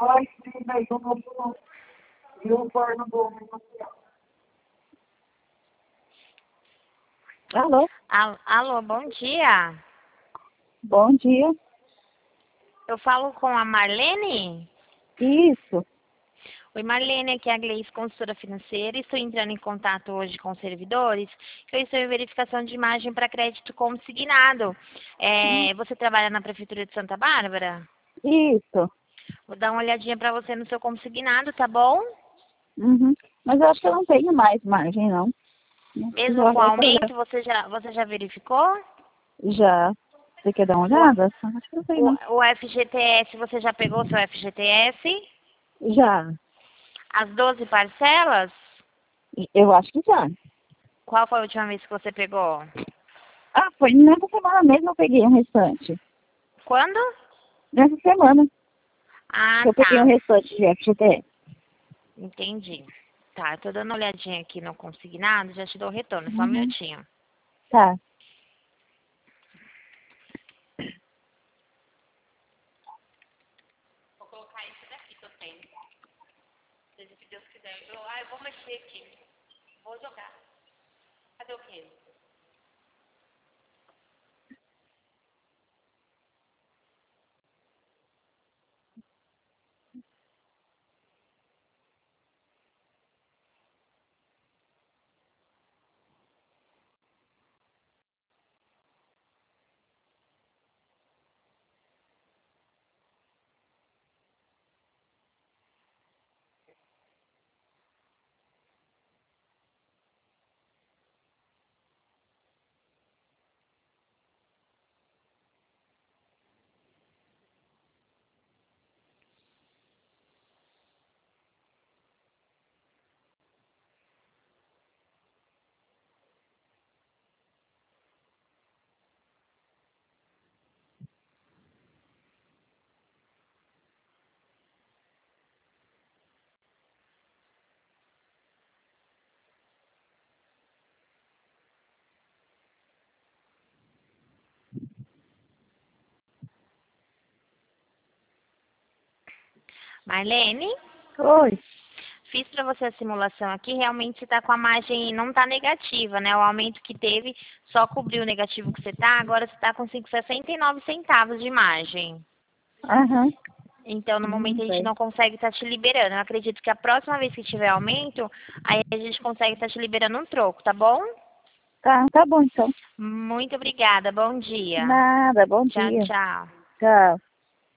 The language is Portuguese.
Alô, Alô, bom dia. bom dia. Eu falo com a Marlene? Isso, Oi, Marlene, aqui é a Gleice, consultora financeira. Estou entrando em contato hoje com os servidores, que eu estou em verificação de imagem para crédito consignado. Você trabalha na Prefeitura de Santa Bárbara? isso. Vou dar uma olhadinha para você no seu consignado, tá bom? Uhum. Mas eu acho que eu não tenho mais margem, não. Não preciso Mesmo com olhar pra olhar. aumento, você já verificou? Já. Você quer dar uma O, olhada? Acho que não tem, não. o FGTS, você já pegou seu FGTS? Já. As 12 parcelas? Eu acho que já. Qual foi a última vez que você pegou? Ah, foi nessa semana mesmo eu peguei um restante. Quando? Nessa semana Ah, que eu peguei um tá. restante de FGTS. Entendi. Tá, eu tô dando uma olhadinha aqui no consignado, já te dou o retorno, só um Uhum. minutinho. Tá. Vou colocar esse daqui que eu tenho. Seja se Deus quiser. Eu vou mexer aqui. Vou jogar. Cadê o quê? Marlene, Oi. fiz para você a simulação aqui, realmente você está com a margem, não está negativa, né? O aumento que teve só cobriu o negativo que você está, agora você está com 69 centavos de margem. Aham. Então, no momento a gente Sei. não consegue estar te liberando. Eu acredito que a próxima vez que tiver aumento, aí a gente consegue estar te liberando um troco, tá bom? Tá bom então. Muito obrigada, bom dia. Nada, bom Tchau, dia. tchau. Tchau.